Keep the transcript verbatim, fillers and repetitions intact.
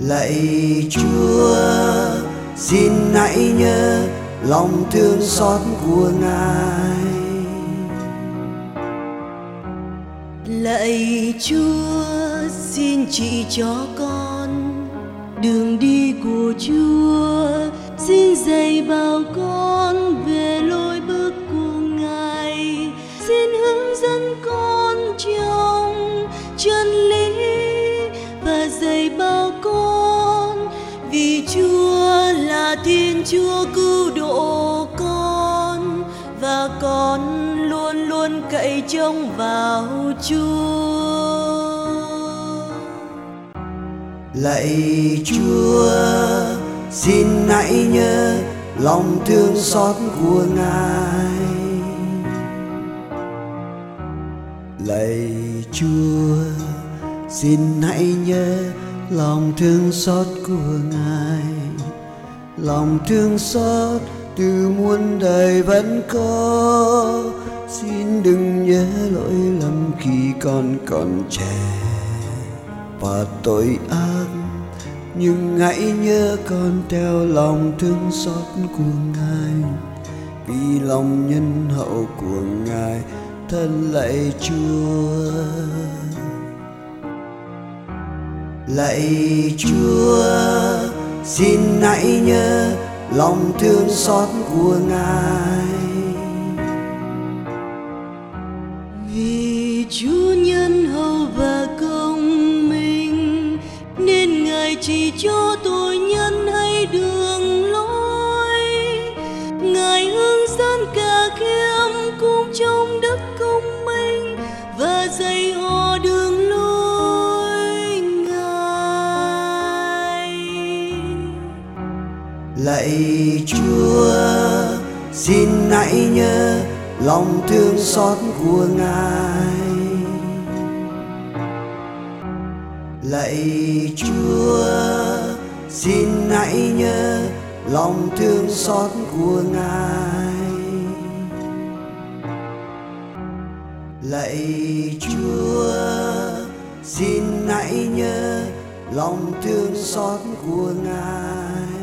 Lạy Chúa, xin hãy nhớ lòng thương xót của Ngài. Lạy Chúa, xin chỉ cho con đường đi của Chúa, xin dạy bảo con về lối bước của Ngài, xin hướng dẫn con trong chân lý và dạy bảo con, vì Chúa là Thiên Chúa cứu độ con, và con luôn luôn cậy trông vào Chúa. Lạy Chúa, xin hãy nhớ lòng thương xót của Ngài. Lạy Chúa, xin hãy nhớ lòng thương xót của Ngài. Lòng thương xót từ muôn đời vẫn có, xin đừng nhớ lỗi lầm khi con còn trẻ và tội ác, nhưng hãy nhớ con theo lòng thương xót của Ngài, vì lòng nhân hậu của Ngài. Thân lạy Chúa. Lạy Chúa, xin hãy nhớ lòng thương xót của Ngài. Vì Chúa nhân hậu và công minh, nên Ngài chỉ cho tội nhân hay đường lối. Ngài hướng dẫn cả khiêm cung trong đất công minh, và dạy họ đường lối Ngài. Lạy Chúa, xin hãy nhớ lòng thương xót của Ngài. Lạy Chúa, xin hãy nhớ lòng thương xót của Ngài. Lạy Chúa, xin hãy nhớ lòng thương xót của Ngài.